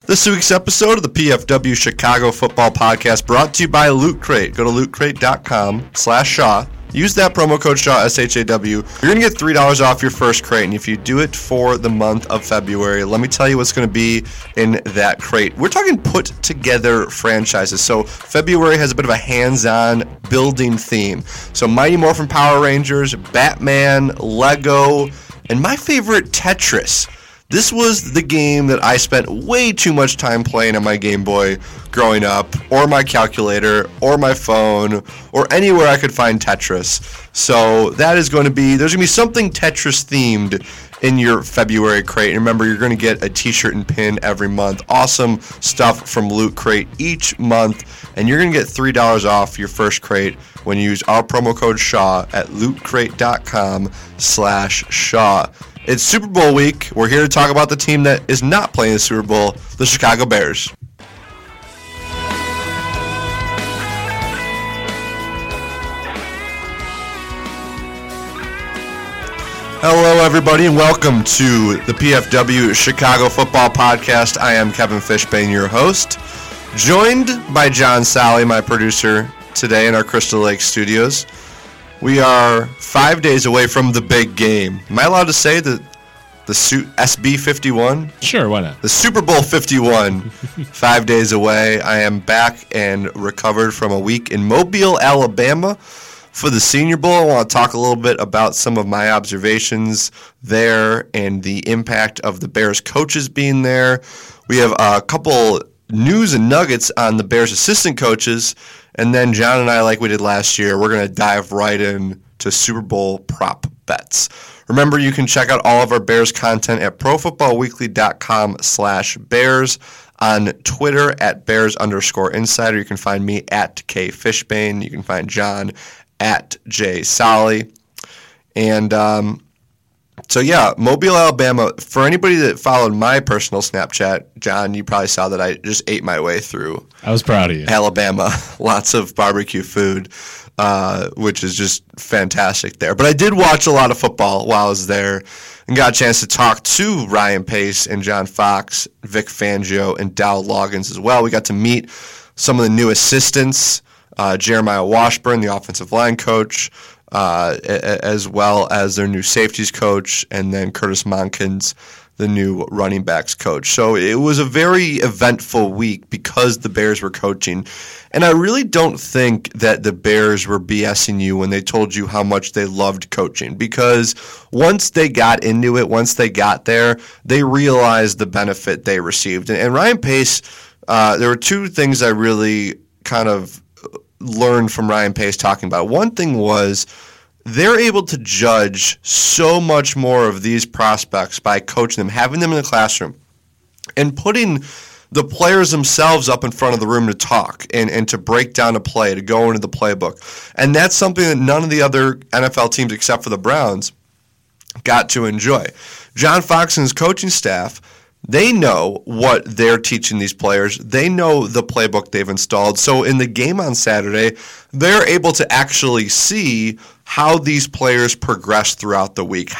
This week's episode of the PFW Chicago Football Podcast brought to you by Loot Crate. Go to lootcrate.com/Shaw. Use that promo code Shaw, S-H-A-W. You're going to get $3 off your first crate, and if you do it for the month of February, let me tell you what's going to be in that crate. We're talking put-together franchises, so February has a bit of a hands-on building theme. So Mighty Morphin Power Rangers, Batman, Lego, and my favorite, Tetris. This was the game that I spent way too much time playing on my Game Boy growing up, or my calculator, or my phone, or anywhere I could find Tetris. So that is going to be, there's going to be something Tetris themed in your February crate. And remember, you're going to get a t-shirt and pin every month. Awesome stuff from Loot Crate each month. And you're going to get $3 off your first crate when you use our promo code Shaw at lootcrate.com/Shaw. It's Super Bowl week. We're here to talk about the team that is not playing the Super Bowl, the Chicago Bears. Hello, everybody, and welcome to the PFW Chicago Football Podcast. I am Kevin Fishbane, your host, joined by John Sally, my producer, today in our Crystal Lake studios. We are 5 days away from the big game. Am I allowed to say the SB 51? Sure, why not? The Super Bowl 51, 5 days away. I am back and recovered from a week in Mobile, Alabama for the Senior Bowl. I want to talk a little bit about some of my observations there and the impact of the Bears coaches being there. We have a couple news and nuggets on the Bears assistant coaches. And then John and I, like we did last year, we're going to dive right in to Super Bowl prop bets. Remember, you can check out all of our Bears content at profootballweekly.com/Bears, on Twitter at Bears_Insider. You can find me at K Fishbane. You can find John at J Solly. And so, yeah, Mobile, Alabama. For anybody that followed my personal Snapchat, John, you probably saw that I just ate my way through. I was proud of you. Alabama. Lots of barbecue food, which is just fantastic there. But I did watch a lot of football while I was there and got a chance to talk to Ryan Pace and John Fox, Vic Fangio, and Dow Loggins as well. We got to meet some of the new assistants, Jeremiah Washburn, the offensive line coach, as well as their new safeties coach, and then Curtis Monkins, the new running backs coach. So it was a very eventful week because the Bears were coaching. And I really don't think that the Bears were BSing you when they told you how much they loved coaching, because once they got into it, once they got there, they realized the benefit they received. And Ryan Pace, there were two things I really kind of learned from Ryan Pace talking about. One thing was they're able to judge so much more of these prospects by coaching them, having them in the classroom, and putting the players themselves up in front of the room to talk and to break down a play, to go into the playbook. And that's something that none of the other NFL teams except for the Browns got to enjoy. John Fox and his coaching staff, they know what they're teaching these players. They know the playbook they've installed. So in the game on Saturday, they're able to actually see how these players progressed throughout the week,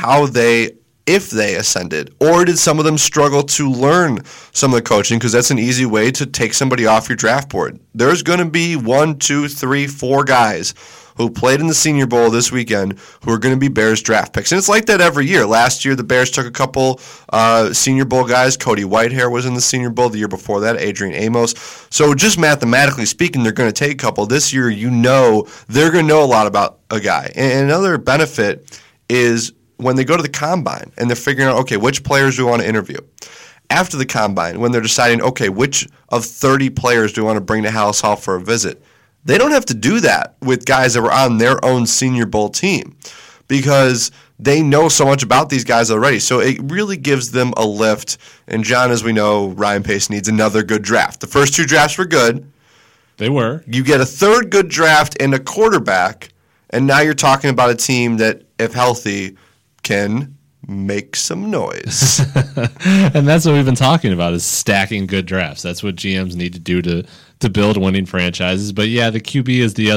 if they ascended, or did some of them struggle to learn some of the coaching, because that's an easy way to take somebody off your draft board. There's going to be 1, 2, 3, 4 guys who played in the Senior Bowl this weekend who are going to be Bears draft picks. And it's like that every year. Last year, the Bears took a couple Senior Bowl guys. Cody Whitehair was in the Senior Bowl. The year before that, Adrian Amos. So just mathematically speaking, they're going to take a couple. This year, they're going to know a lot about a guy. And another benefit is when they go to the Combine and they're figuring out, okay, which players do we want to interview? After the Combine, when they're deciding, okay, which of 30 players do we want to bring to Halas Hall for a visit? They don't have to do that with guys that were on their own Senior Bowl team, because they know so much about these guys already. So it really gives them a lift. And John, as we know, Ryan Pace needs another good draft. The first 2 drafts were good. They were. You get a third good draft and a quarterback, and now you're talking about a team that, if healthy, can make some noise. And that's what we've been talking about, is stacking good drafts. That's what GMs need to do to build winning franchises. But yeah, the QB is the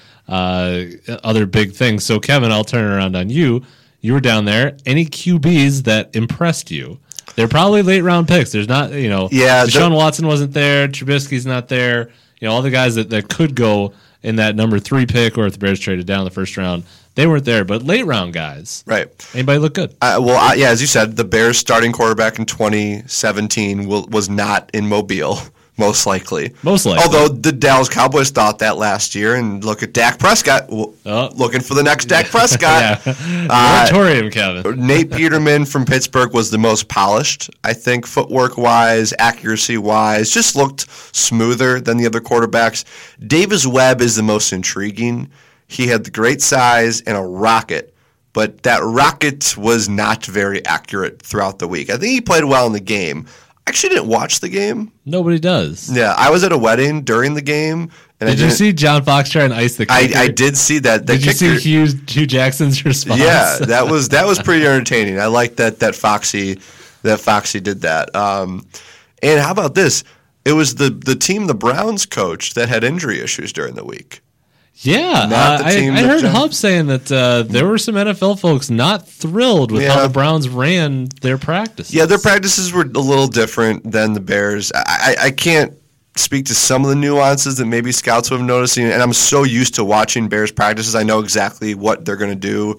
other big thing. So Kevin, I'll turn it around on you. You were down there. Any QBs that impressed you? They're probably late round picks. There's not, Deshaun Watson wasn't there. Trubisky's not there. All the guys that could go in that number 3 pick, or if the Bears traded down the first round, they weren't there. But late round guys, right? Anybody look good? As you said, the Bears starting quarterback in 2017 was not in Mobile. Most likely. Although the Dallas Cowboys thought that last year, and look at Dak Prescott, looking for the next Dak Prescott. Moratorium, Kevin. Nate Peterman from Pittsburgh was the most polished, I think, footwork-wise, accuracy-wise, just looked smoother than the other quarterbacks. Davis Webb is the most intriguing. He had the great size and a rocket, but that rocket was not very accurate throughout the week. I think he played well in the game. I actually didn't watch the game. Nobody does. Yeah, I was at a wedding during the game. And did you see John Fox try and ice the kicker? I did see that. Did you see Hugh Jackson's response? Yeah, that was pretty entertaining. I like that Foxy did that. And how about this? It was the team the Browns coached that had injury issues during the week. Yeah, I heard Hub saying that there were some NFL folks not thrilled with how the Browns ran their practices. Yeah, their practices were a little different than the Bears. I can't speak to some of the nuances that maybe scouts would have noticed, and I'm so used to watching Bears practices, I know exactly what they're going to do.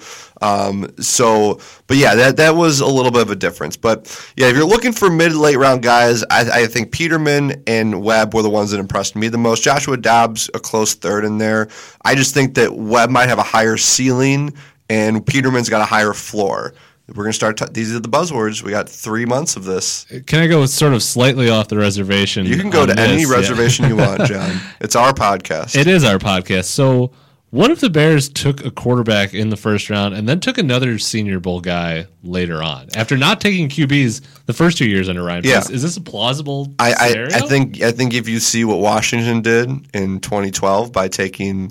But yeah, that was a little bit of a difference. But yeah, if you're looking for mid-late round guys, I think Peterman and Webb were the ones that impressed me the most. Joshua Dobbs, a close third in there. I just think that Webb might have a higher ceiling, and Peterman's got a higher floor. We're going to start. These are the buzzwords. We got 3 months of this. Can I go sort of slightly off the reservation? You can go to any reservation you want, John. It's our podcast. It is our podcast. So what if the Bears took a quarterback in the first round and then took another Senior Bowl guy later on? After not taking QBs the first 2 years under Ryan Pace, is this a plausible scenario? I think if you see what Washington did in 2012 by taking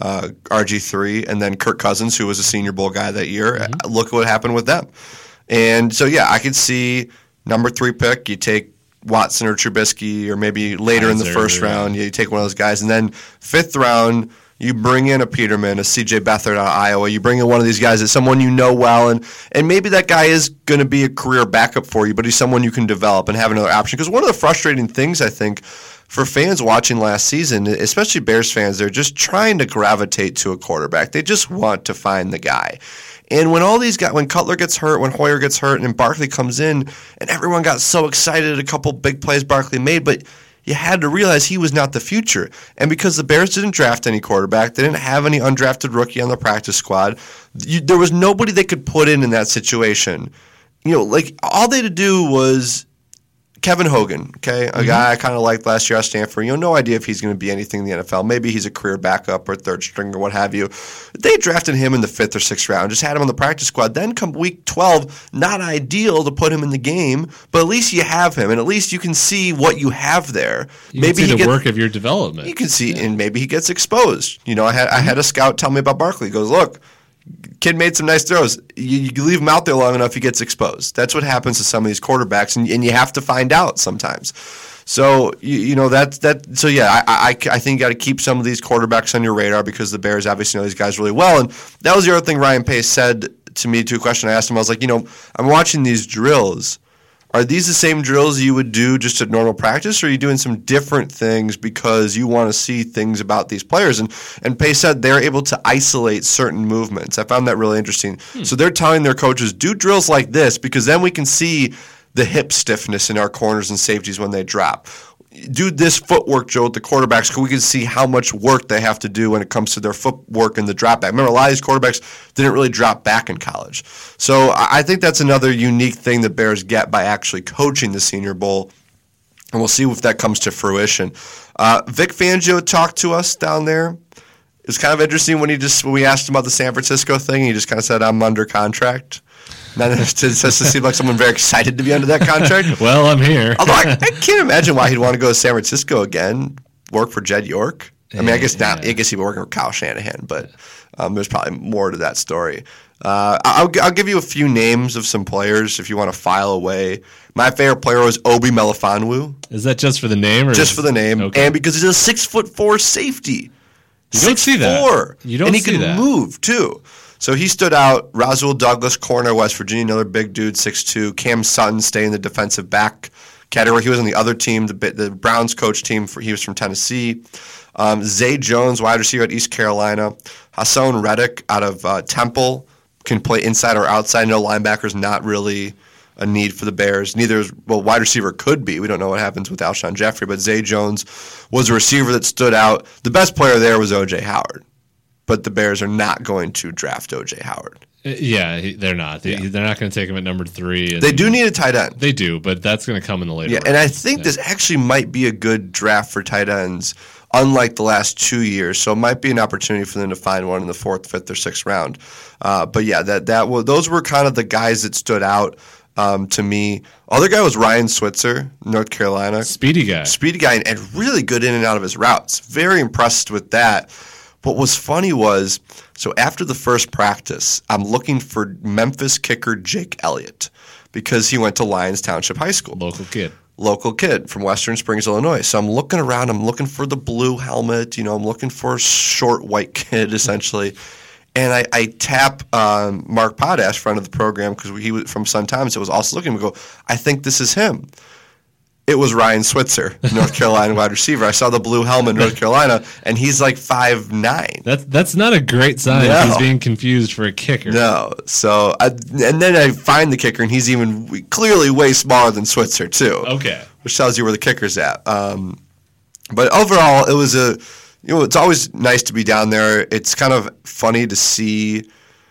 RG3 and then Kirk Cousins, who was a Senior Bowl guy that year. Look at what happened with them. And so, yeah, I could see number 3 pick, you take Watson or Trubisky, or maybe later in the first round, you take one of those guys. And then 5th round, you bring in a Peterman, a CJ Beathard out of Iowa. You bring in one of these guys that's someone you know well, and maybe that guy is going to be a career backup for you, but he's someone you can develop and have another option. Because one of the frustrating things, I think, for fans watching last season, especially Bears fans, they're just trying to gravitate to a quarterback. They just want to find the guy. And when all these guys, when Cutler gets hurt, when Hoyer gets hurt, and Barkley comes in, and everyone got so excited at a couple big plays Barkley made, but you had to realize he was not the future. And because the Bears didn't draft any quarterback, they didn't have any undrafted rookie on the practice squad, there was nobody they could put in that situation. Like all they had to do was Kevin Hogan, okay, a guy I kind of liked last year at Stanford. No idea if he's going to be anything in the NFL. Maybe he's a career backup or third string or what have you. They drafted him in the 5th or 6th round, just had him on the practice squad. Then come week 12, not ideal to put him in the game, but at least you have him, and at least you can see what you have there. You can see the work of your development. You can see, and maybe he gets exposed. I had a scout tell me about Barkley. He goes, look, kid made some nice throws. You leave him out there long enough, he gets exposed. That's what happens to some of these quarterbacks, and you have to find out sometimes. So So yeah, I think you got to keep some of these quarterbacks on your radar because the Bears obviously know these guys really well. And that was the other thing Ryan Pace said to me to a question I asked him. I was like, I'm watching these drills. Are these the same drills you would do just at normal practice, or are you doing some different things because you want to see things about these players? And Pace said they're able to isolate certain movements. I found that really interesting. So they're telling their coaches, do drills like this because then we can see the hip stiffness in our corners and safeties when they drop. Do this footwork drill with the quarterbacks because we can see how much work they have to do when it comes to their footwork and the drop back. Remember, a lot of these quarterbacks didn't really drop back in college. So I think that's another unique thing the Bears get by actually coaching the Senior Bowl, and we'll see if that comes to fruition. Vic Fangio talked to us down there. It was kind of interesting when we asked him about the San Francisco thing, he just kind of said, I'm under contract. That just to seem like someone very excited to be under that contract. Well, I'm here. Although I can't imagine why he'd want to go to San Francisco again, work for Jed York. I mean, I guess not. I guess he'd be working for Kyle Shanahan, but there's probably more to that story. I'll give you a few names of some players if you want to file away. My favorite player was Obi Melifonwu. Is that just for the name? Or just for the name, okay. And because he's a 6'4" safety. You don't see that. You don't see that. And he can move too. So he stood out. Rasul Douglas, corner, West Virginia, another big dude, 6'2". Cam Sutton staying in the defensive back category. He was on the other team, the Browns coach team. He was from Tennessee. Zay Jones, wide receiver at East Carolina. Hassan Reddick out of Temple, can play inside or outside. No, linebacker's not really a need for the Bears. Wide receiver could be. We don't know what happens with Alshon Jeffrey, but Zay Jones was a receiver that stood out. The best player there was O.J. Howard, but the Bears are not going to draft O.J. Howard. Yeah, they're not. They're not going to take him at number 3. They do need a tight end. They do, but that's going to come in the later rounds. And I think this actually might be a good draft for tight ends, unlike the last 2 years. So it might be an opportunity for them to find one in the 4th, 5th, or 6th round. But yeah, those were kind of the guys that stood out to me. Other guy was Ryan Switzer, North Carolina. Speedy guy, and really good in and out of his routes. Very impressed with that. What was funny was, so after the first practice, I'm looking for Memphis kicker Jake Elliott because he went to Lyons Township High School. Local kid from Western Springs, Illinois. So I'm looking around. I'm looking for the blue helmet. I'm looking for a short white kid, essentially. And I tap Mark Potash, friend of the program, because he was from Sun Times, that was also looking. We go, I think this is him. It was Ryan Switzer, North Carolina wide receiver. I saw the blue helmet in North Carolina, and he's like 5'9". That's not a great sign if he's being confused for a kicker. No. So, and then I find the kicker, and he's even clearly way smaller than Switzer, too. Okay. Which tells you where the kicker's at. But overall, it was it's always nice to be down there. It's kind of funny to see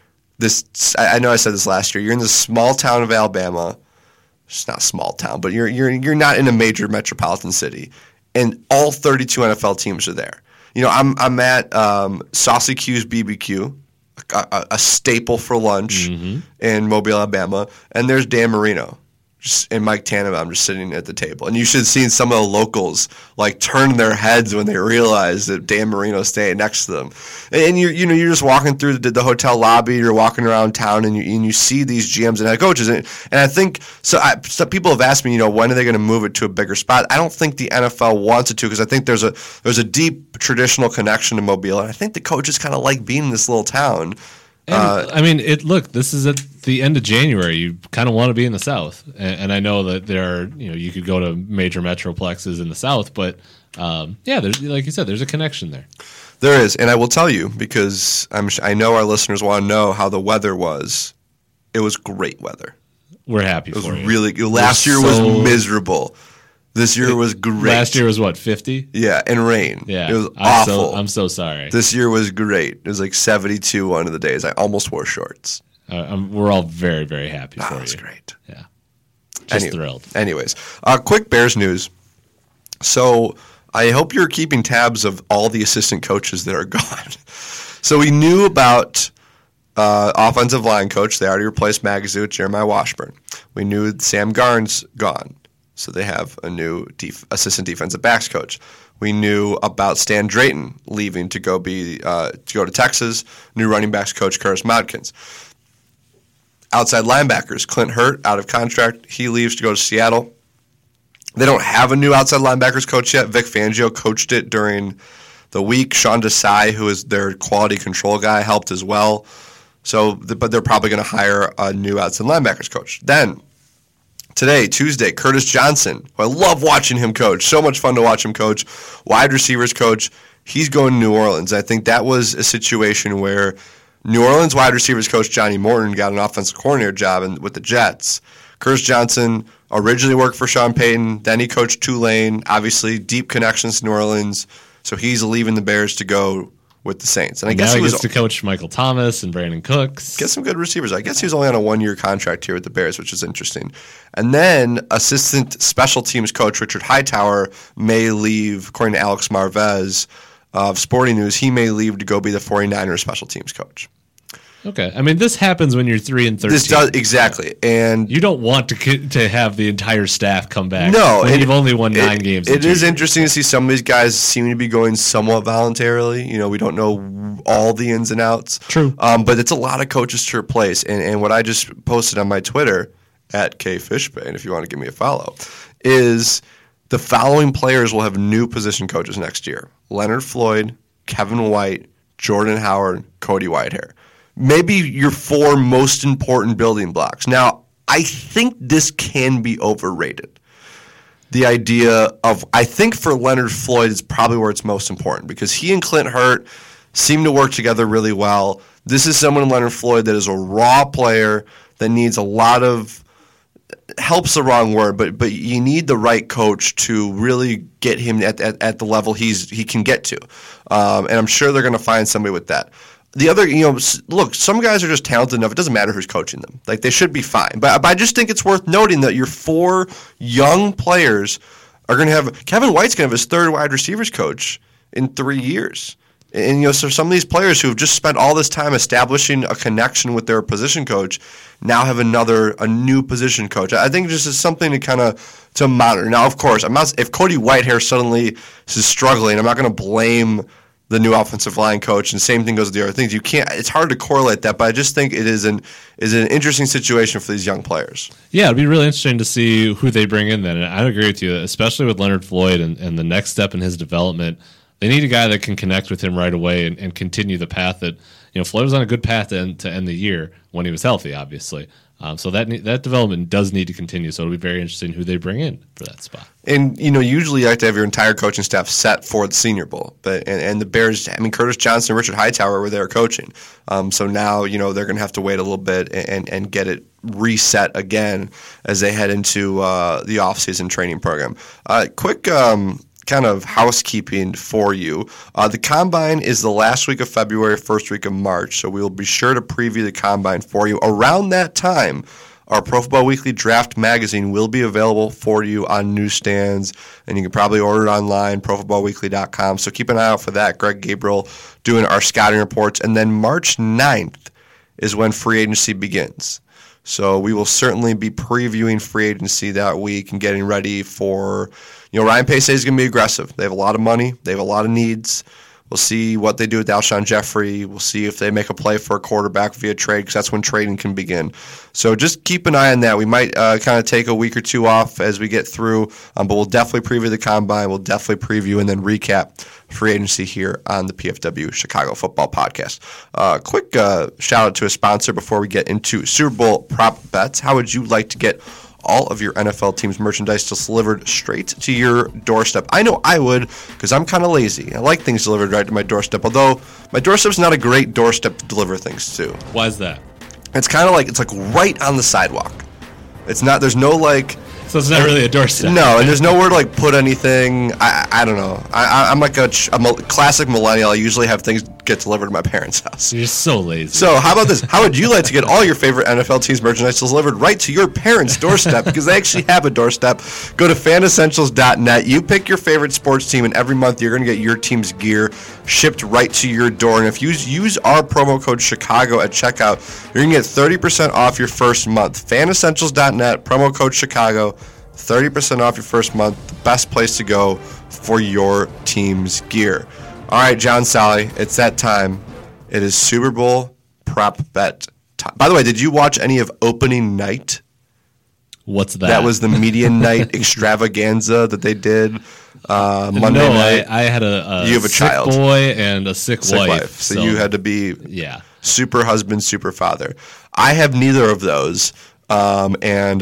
this. I know I said this last year. You're in this small town of Alabama. It's not a small town, but you're not in a major metropolitan city, and all 32 NFL teams are there. I'm at Saucy Q's BBQ, a staple for lunch in Mobile, Alabama, and there's Dan Marino and Mike Tannenbaum just sitting at the table. And you should have seen some of the locals turn their heads when they realize that Dan Marino's staying next to them. And you're just walking through the hotel lobby, you're walking around town, and you see these GMs and head coaches. And I think some people have asked me, when are they going to move it to a bigger spot? I don't think the NFL wants it to, because I think there's a deep traditional connection to Mobile, and I think the coaches kind of like being in this little town. And, this is at the end of January. You kind of want to be in the South. And I know that there are, you could go to major metroplexes in the South, but there's, like you said, there's a connection there. There is. And I will tell you, because I know our listeners want to know how the weather was. It was great weather. We're happy for you. It was really good. Last year was miserable. This year was great. Last year was what, 50? Yeah, and rain. Yeah, it was awful. I'm so sorry. This year was great. It was like 72 one of the days. I almost wore shorts. We're all very, very happy for you. That's great. Yeah, just thrilled. Anyways, quick Bears news. So I hope you're keeping tabs of all the assistant coaches that are gone. So we knew about offensive line coach. They already replaced Magazu with Jeremiah Washburn. We knew Sam Garn's gone. So they have a new assistant defensive backs coach. We knew about Stan Drayton leaving to go to Texas. New running backs coach Curtis Modkins. Outside linebackers, Clint Hurt out of contract. He leaves to go to Seattle. They don't have a new outside linebackers coach yet. Vic Fangio coached it during the week. Sean Desai, who is their quality control guy, helped as well. But they're probably going to hire a new outside linebackers coach. Then today, Tuesday, Curtis Johnson, who I love watching him coach. So much fun to watch him coach. Wide receivers coach. He's going to New Orleans. I think that was a situation where New Orleans wide receivers coach Johnny Morton got an offensive coordinator job with the Jets. Curtis Johnson originally worked for Sean Payton. Then he coached Tulane. Obviously, deep connections to New Orleans. So he's leaving the Bears to go with the Saints. And I guess now he gets to coach Michael Thomas and Brandon Cooks. Get some good receivers. I guess he was only on a 1-year contract here with the Bears, which is interesting. And then assistant special teams coach Richard Hightower may leave, according to Alex Marvez of Sporting News, he may leave to go be the 49ers special teams coach. Okay. I mean, this happens when you're 3-13. This does, exactly. And you don't want to have the entire staff come back. No. When you've only won 9 games. It is interesting to see some of these guys seem to be going somewhat voluntarily. We don't know all the ins and outs. True. But it's a lot of coaches to replace. And what I just posted on my Twitter, at KFishbane, if you want to give me a follow, is the following players will have new position coaches next year. Leonard Floyd, Kevin White, Jordan Howard, Cody Whitehair. maybe your 4 most important building blocks. Now, I think this can be overrated. The idea of, I think for Leonard Floyd is probably where it's most important because he and Clint Hurt seem to work together really well. This is someone, Leonard Floyd, that is a raw player that needs a lot of, help's the wrong word, but you need the right coach to really get him at the level he can get to. And I'm sure they're going to find somebody with that. The other, look, some guys are just talented enough. It doesn't matter who's coaching them. Like, they should be fine. But I just think it's worth noting that your 4 young players are going to have – Kevin White's going to have his 3rd wide receivers coach in 3 years. And, so some of these players who have just spent all this time establishing a connection with their position coach now have a new position coach. I think this is something to kind of to monitor. Now, of course, if Cody Whitehair suddenly is struggling, I'm not going to blame – the new offensive line coach, and same thing goes with the other things. It's hard to correlate that, but I just think it is an interesting situation for these young players. Yeah, it'd be really interesting to see who they bring in then. And I agree with you, especially with Leonard Floyd and the next step in his development. They need a guy that can connect with him right away and continue the path that, Floyd was on a good path to end the year when he was healthy, obviously. So that development does need to continue. So it'll be very interesting who they bring in for that spot. And usually you have to have your entire coaching staff set for the Senior Bowl. But and the Bears, Curtis Johnson and Richard Hightower were there coaching. So now they're going to have to wait a little bit and get it reset again as they head into the offseason training program. Quick kind of housekeeping for you. The Combine is the last week of February, first week of March, so we will be sure to preview the Combine for you. Around that time, our Pro Football Weekly Draft Magazine will be available for you on newsstands, and you can probably order it online, profootballweekly.com, so keep an eye out for that. Greg Gabriel doing our scouting reports, and then March 9th is when free agency begins. So we will certainly be previewing free agency that week and getting ready for, Ryan Pace is going to be aggressive. They have a lot of money. They have a lot of needs. We'll see what they do with Alshon Jeffrey. We'll see if they make a play for a quarterback via trade because that's when trading can begin. So just keep an eye on that. We might kind of take a week or two off as we get through, but we'll definitely preview the Combine. We'll definitely preview and then recap free agency here on the PFW Chicago Football Podcast. Quick shout out to a sponsor before we get into Super Bowl prop bets. How would you like to get all of your NFL team's merchandise just delivered straight to your doorstep? I know I would because I'm kind of lazy. I like things delivered right to my doorstep, although my doorstep's not a great doorstep to deliver things to. Why is that? It's kind of like it's like right on the sidewalk. It's not. There's no like. So it's not really a doorstep. No, and there's nowhere to like put anything. I don't know. I'm like a classic millennial. I usually have things get delivered to my parents' house. You're so lazy. So how about this? How would you like to get all your favorite NFL teams merchandise delivered right to your parents' doorstep? Because they actually have a doorstep. Go to fanessentials.net. You pick your favorite sports team, and every month you're going to get your team's gear shipped right to your door. And if you use our promo code Chicago at checkout, you're going to get 30% off your first month. Fanessentials.net, promo code Chicago, 30% off your first month. The best place to go for your team's gear. All right, John Sally, it's that time. It is Super Bowl prop bet time. By the way, did you watch any of opening night? What's that? That was the media night extravaganza that they did Monday night. I had a you have a sick child. boy and a sick wife. So you had to be super husband, super father. I have neither of those. And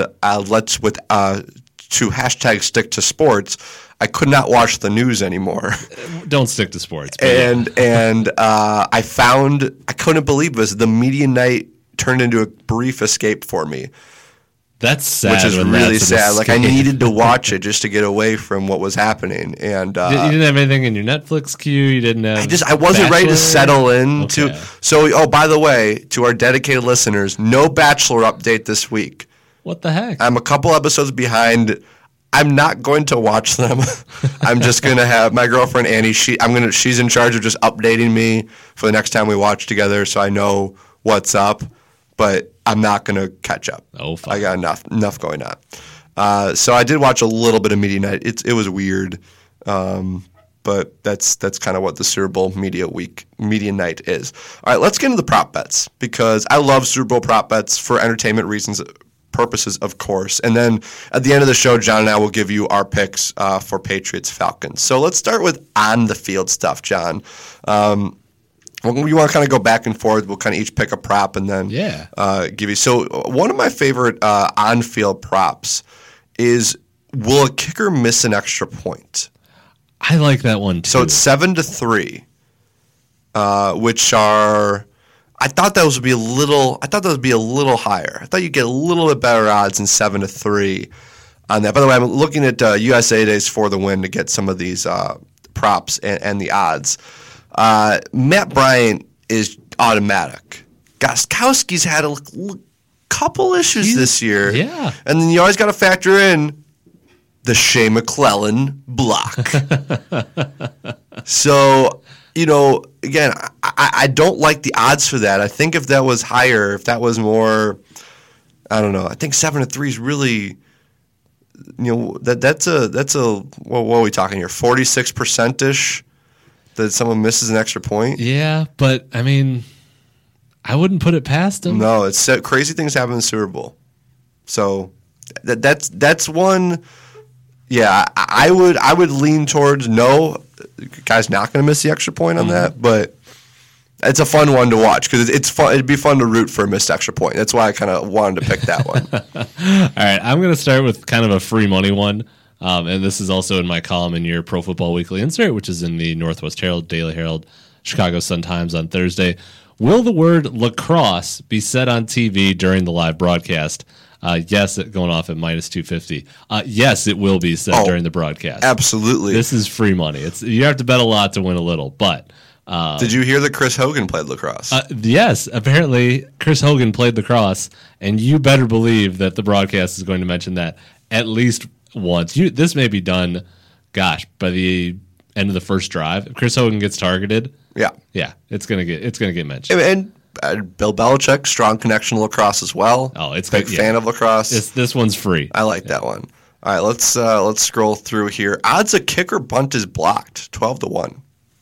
to hashtag stick to sports, I could not watch the news anymore. Don't stick to sports. And I couldn't believe this. The media night turned into a brief escape for me. That's sad. Which is really sad. Like I needed to watch it just to get away from what was happening. And you didn't have anything in your Netflix queue. You didn't have. I wasn't ready to settle in. Okay. So by the way, to our dedicated listeners, no Bachelor update this week. What the heck? I'm a couple episodes behind. I'm not going to watch them. I'm just going to have my girlfriend Annie. She's in charge of just updating me for the next time we watch together, so I know what's up. But I'm not going to catch up. Oh, fine. I got enough going on. So I did watch a little bit of media night. It was weird, but that's kind of what the Super Bowl media night is. All right, let's get into the prop bets because I love Super Bowl prop bets for entertainment purposes, of course. And then at the end of the show, John and I will give you our picks for Patriots Falcons. So let's start with on the field stuff, John. When you want to kind of go back and forth, we'll kind of each pick a prop and then give you. So one of my favorite on-field props is, will a kicker miss an extra point? I like that one too. So it's 7-3, which are. I thought that would be a little higher. I thought you'd get a little bit better odds than 7-3 on that. By the way, I'm looking at USA Days for the win to get some of these props and the odds. Matt Bryant is automatic. Gostkowski's had a couple issues this year. Yeah. And then you always got to factor in the Shea McClellan block. So, again, I don't like the odds for that. I think if that was higher, if that was more, I don't know. I think 7-3 is really, that's a what are we talking here? 46%-ish that someone misses an extra point. Yeah, but I mean, I wouldn't put it past him. No, it's crazy things happen in the Super Bowl. So that's one. Yeah, I would lean towards no. The guy's not going to miss the extra point on that, but it's a fun one to watch because it's fun. It'd be fun to root for a missed extra point. That's why I kind of wanted to pick that one. All right, I'm going to start with kind of a free money one, and this is also in my column in your Pro Football Weekly insert, which is in the Northwest Herald, Daily Herald, Chicago Sun-Times on Thursday. Will the word lacrosse be said on TV during the live broadcast? Yes, going off at -250. Yes, it will be said during the broadcast. Absolutely. This is free money. You have to bet a lot to win a little. But did you hear that Chris Hogan played lacrosse? Yes, apparently Chris Hogan played lacrosse, and you better believe that the broadcast is going to mention that at least once. This may be done, by the end of the first drive. If Chris Hogan gets targeted, it's gonna get mentioned. And Bill Belichick, strong connection to lacrosse as well. Oh, it's big fan of lacrosse. This one's free. I like that one. All right, let's scroll through here. Odds a kicker bunt is blocked, 12-1.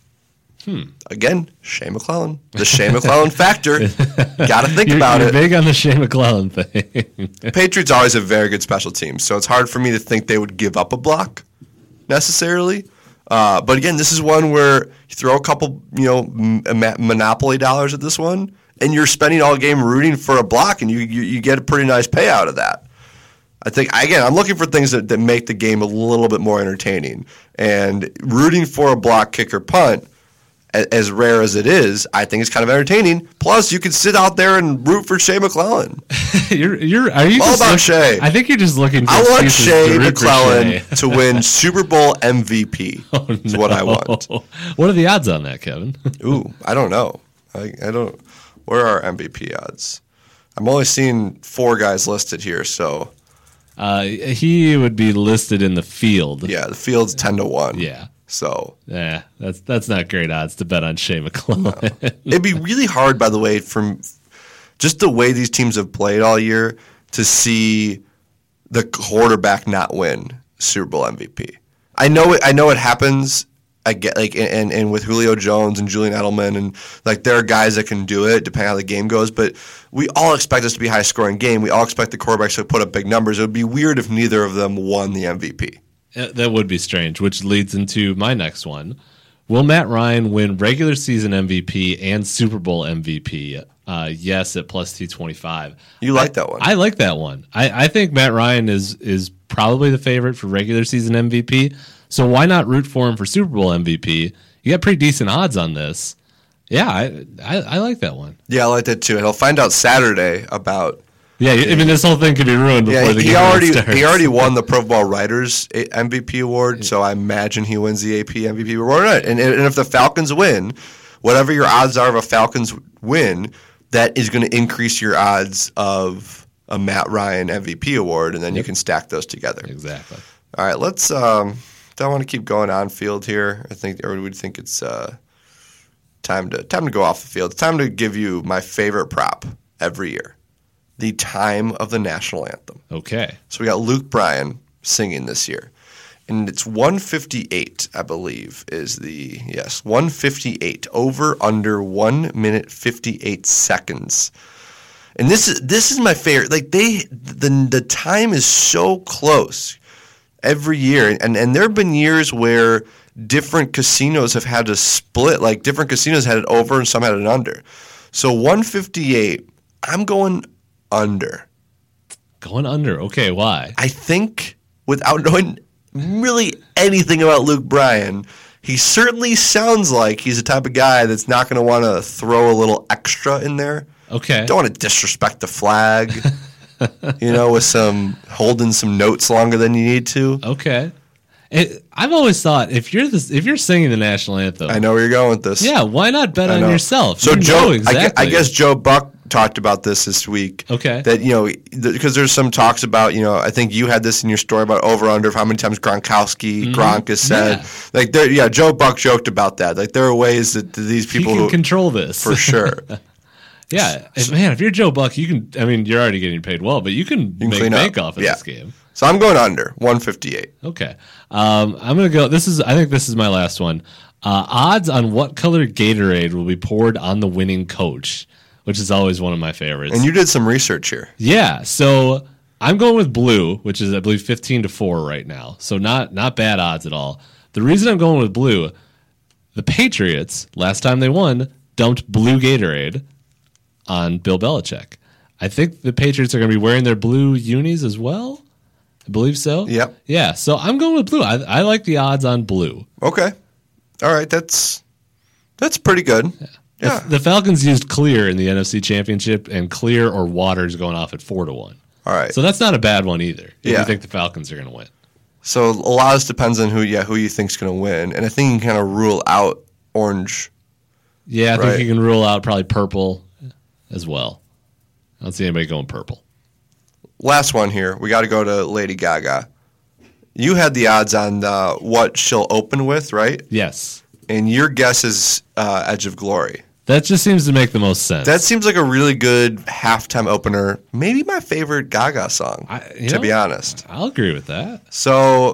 Again, Shea McClellan. The Shea McClellan factor. Got to think about you're it. Big on the Shea McClellan thing. Patriots always have very good special teams, so it's hard for me to think they would give up a block necessarily. But again, this is one where you throw a couple, monopoly dollars at this one, and you're spending all game rooting for a block, and you get a pretty nice payout of that. I think, again, I'm looking for things that make the game a little bit more entertaining. And rooting for a block, kicker, punt, as rare as it is, I think it's kind of entertaining. Plus, you can sit out there and root for Shea McClellan. Are you all about Shea? I think you're just looking for I want Shea McClellan to win Super Bowl MVP. Is what I want. What are the odds on that, Kevin? Ooh, I don't know. I don't. Where are MVP odds? I'm only seeing 4 guys listed here, so. He would be listed in the field. Yeah, the field's 10-1. Yeah. So that's not great odds to bet on Shea McClellan. No. It'd be really hard, by the way, from just the way these teams have played all year, to see the quarterback not win Super Bowl MVP. I know it happens. I get and with Julio Jones and Julian Edelman, and there are guys that can do it depending on how the game goes. But we all expect this to be a high scoring game. We all expect the quarterbacks to put up big numbers. It would be weird if neither of them won the MVP. That would be strange, which leads into my next one. Will Matt Ryan win regular season MVP and Super Bowl MVP? Yes, at plus 225. You like that one? I like that one. I think Matt Ryan is probably the favorite for regular season MVP. So why not root for him for Super Bowl MVP? You got pretty decent odds on this. Yeah, I like that one. Yeah, I like that too. And I'll find out Saturday about. Yeah, I mean, this whole thing could be ruined before the game starts. He already won the Pro Football Writers MVP award, so I imagine he wins the AP MVP award. And if the Falcons win, whatever your odds are of a Falcons win, that is going to increase your odds of a Matt Ryan MVP award, and then you can stack those together. Exactly. All right, let's. Don't want to keep going on field here. I think everybody would think it's time to go off the field. It's time to give you my favorite prop every year. The time of the national anthem. Okay. So we got Luke Bryan singing this year. And it's 158, I believe, is 158. Over under 1 minute 58 seconds. And this is my favorite. The time is so close. every year. And there have been years where different casinos have had to split. Like different casinos had it over and some had it under. So 158, I'm going under. Going under. Okay, why? I think without knowing really anything about Luke Bryan, he certainly sounds like he's the type of guy that's not going to want to throw a little extra in there. Okay. Don't want to disrespect the flag, with some holding some notes longer than you need to. Okay. I've always thought if you're singing the national anthem, I know where you're going with this. Yeah, why not bet on yourself? So Joe, exactly. I guess Joe Buck talked about this week. Okay. That because there's some talks about I think you had this in your story about over under of how many times Gronkowski Gronk has said Joe Buck joked about that. Like there are ways that these people can control this for sure. Yeah, if you're Joe Buck, you can. I mean, you're already getting paid well, but you can make bank off of this game. So I'm going under 158. Okay, I'm gonna go. I think this is my last one. Odds on what color Gatorade will be poured on the winning coach, which is always one of my favorites. And you did some research here. Yeah, so I'm going with blue, which is I believe 15-4 right now. So not bad odds at all. The reason I'm going with blue, the Patriots last time they won dumped blue Gatorade on Bill Belichick. I think the Patriots are going to be wearing their blue unis as well. I believe so. Yep. Yeah, so I'm going with blue. I like the odds on blue. Okay. All right, that's pretty good. Yeah. The Falcons used clear in the NFC Championship, and clear or water is going off at 4-1. All right. So that's not a bad one either if you think the Falcons are going to win. So a lot of this depends on who you think's going to win. And I think you can kind of rule out orange. Yeah, I think you can rule out probably purple as well. I don't see anybody going purple. Last one here. We got to go to Lady Gaga. You had the odds on what she'll open with, right? Yes. And your guess is Edge of Glory. That just seems to make the most sense. That seems like a really good halftime opener. Maybe my favorite Gaga song, to be honest. I'll agree with that. So,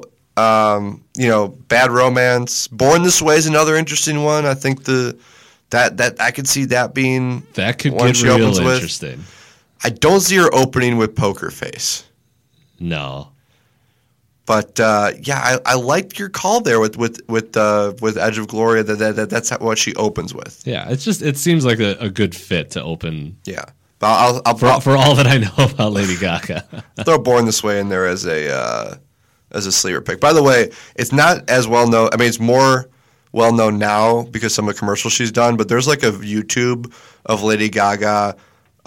Bad Romance. Born This Way is another interesting one. I think that I could see that being that could one get she real opens interesting. With. I don't see her opening with Poker Face. No. But I liked your call there with Edge of Glory. That's what she opens with. Yeah, it seems like a good fit to open. Yeah, but I'll for all that I know about Lady Gaga, throw Born This Way in there as a sleeper pick. By the way, it's not as well known. I mean, it's more well known now because some of the commercials she's done. But there's like a YouTube of Lady Gaga.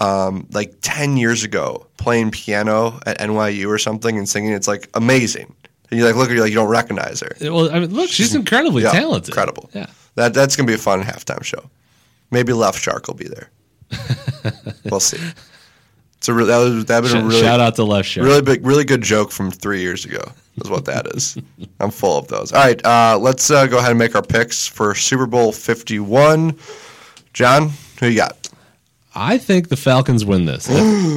10 years ago, playing piano at NYU or something and singing, it's like amazing. And you look at her, you don't recognize her. Well, I mean, look, she's incredibly talented. Incredible. Yeah, that's gonna be a fun halftime show. Maybe Left Shark will be there. We'll see. It's a shout out to Left Shark. Really good joke from 3 years ago. Is what that is. I'm full of those. All right, let's go ahead and make our picks for Super Bowl 51. John, who you got? I think the Falcons win this.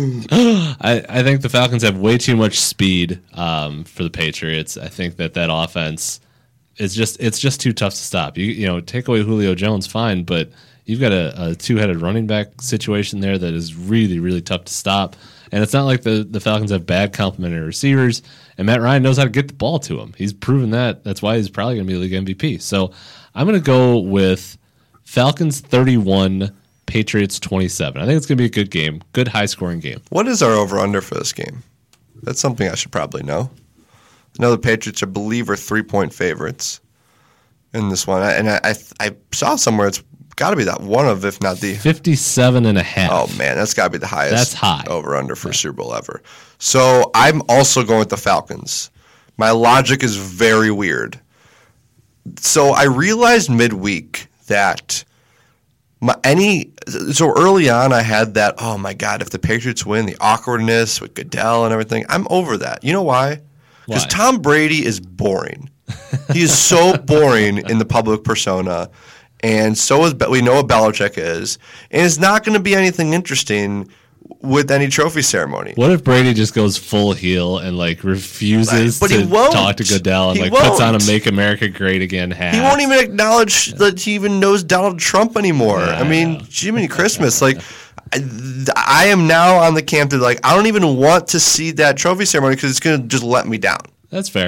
I think the Falcons have way too much speed for the Patriots. I think that offense is just too tough to stop. You take away Julio Jones, fine, but you've got a two-headed running back situation there that is really, really tough to stop. And it's not like the Falcons have bad complementary receivers, and Matt Ryan knows how to get the ball to him. He's proven that. That's why he's probably going to be league MVP. So I'm going to go with Falcons 31, Patriots 27. I think it's going to be a good game, good high-scoring game. What is our over-under for this game? That's something I should probably know. I know the Patriots, I believe, are 3-point favorites in this one. And I saw somewhere it's got to be that one of, if not the 57.5. Oh man, that's got to be the highest. That's high over/under for Super Bowl ever. So I'm also going with the Falcons. My logic is very weird. So I realized midweek that so early on I had that, oh my God, if the Patriots win, the awkwardness with Goodell and everything, I'm over that. You know why? Because Tom Brady is boring. He is so boring in the public persona, and so is we know what Belichick is, and it's not going to be anything interesting with any trophy ceremony. What if Brady just goes full heel and refuses to talk to Goodell and puts on a "Make America Great Again" hat? He won't even acknowledge that he even knows Donald Trump anymore. Yeah, I mean, Jiminy Christmas, I am now on the camp that I don't even want to see that trophy ceremony because it's going to just let me down. That's fair.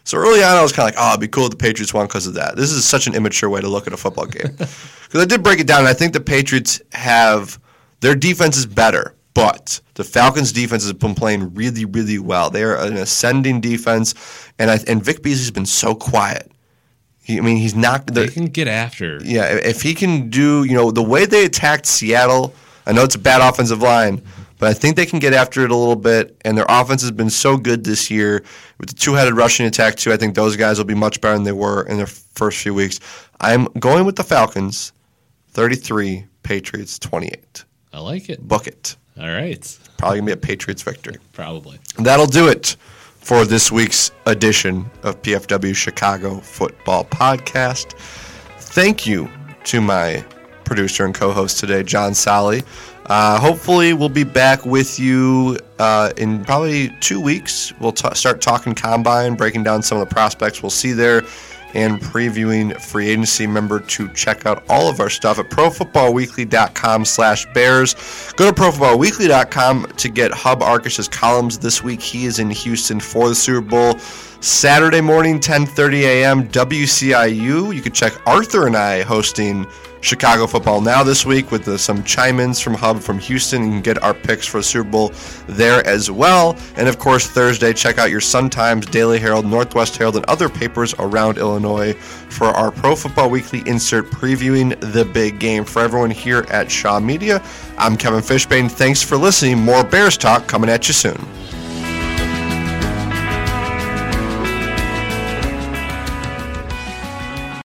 So early on, I was kind of like, oh, it'd be cool if the Patriots won because of that. This is such an immature way to look at a football game. Because I did break it down, and I think the Patriots their defense is better, but the Falcons' defense has been playing really, really well. They are an ascending defense, and Vic Beasley's been so quiet. He's not. They can get after. Yeah, if he can do, the way they attacked Seattle, I know it's a bad offensive line, but I think they can get after it a little bit, and their offense has been so good this year. With the two-headed rushing attack, too, I think those guys will be much better than they were in their first few weeks. I'm going with the Falcons, 33, Patriots, 28. I like it. Book it. All right. Probably going to be a Patriots victory. Probably. That'll do it for this week's edition of PFW Chicago Football Podcast. Thank you to my producer and co-host today, John Solly. Hopefully we'll be back with you in probably 2 weeks. We'll start talking Combine, breaking down some of the prospects we'll see there, and previewing free agency. Remember to check out all of our stuff at profootballweekly.com/Bears. Go to profootballweekly.com to get Hub Arkush's columns this week. He is in Houston for the Super Bowl. Saturday morning, 10:30 a.m., WCIU. You can check Arthur and I hosting Chicago Football Now this week with some chime-ins from Hub from Houston. You can get our picks for the Super Bowl there as well. And, of course, Thursday, check out your Sun-Times, Daily Herald, Northwest Herald, and other papers around Illinois for our Pro Football Weekly insert previewing the big game. For everyone here at Shaw Media, I'm Kevin Fishbane. Thanks for listening. More Bears talk coming at you soon.